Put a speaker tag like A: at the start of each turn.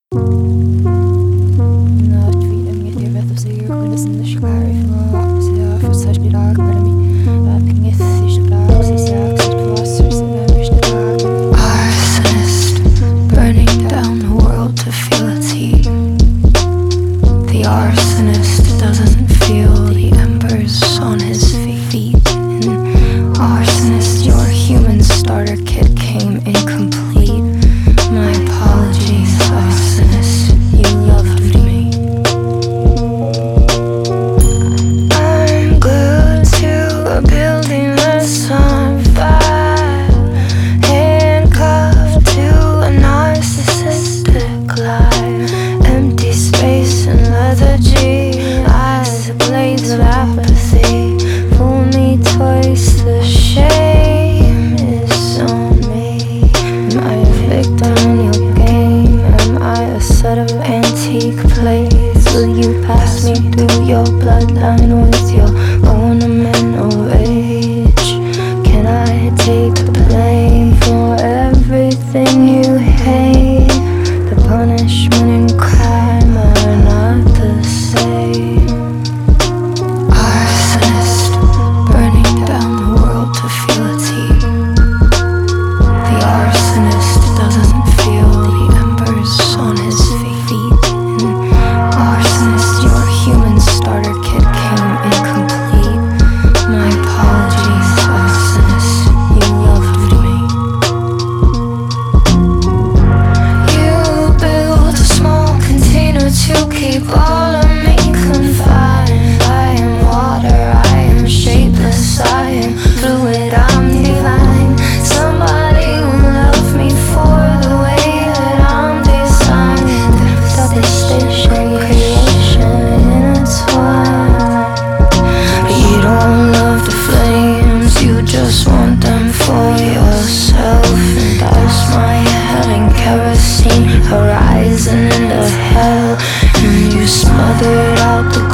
A: burning down the world to feel its heat. The arsonist doesn't feel the embers on his feet. And arsonist, your human starter kit came incomplete. My apologies, arsonist, you loved me. I'm glued to a building that's on fire, handcuffed to a narcissistic lie. Empty space and lethargy, eyes ablaze of apathy. Fool me twice, the shame is on me. Am I a victim in your game? Am I a set of antique plates? Will you pass me through your bloodline with your ornament of age? Can I take the blame for everything you hate? The punishment and crime are not the same. Arsonist, burning down the world to feel its heat. The arsonist doesn't feel the embers on his feet. And arsonist, your human starter kit came incomplete. My apologies, arsonist, you loved me. You built a small container to keep all of me confined. I am water, I am shapeless, I am fluid, I'm divine. Somebody will love me for the way that I'm designed. Devastation, creation, intertwined. But you don't love the flames, you just want them for yourself. And douse my head in kerosene, horizon into hell. And you smothered out the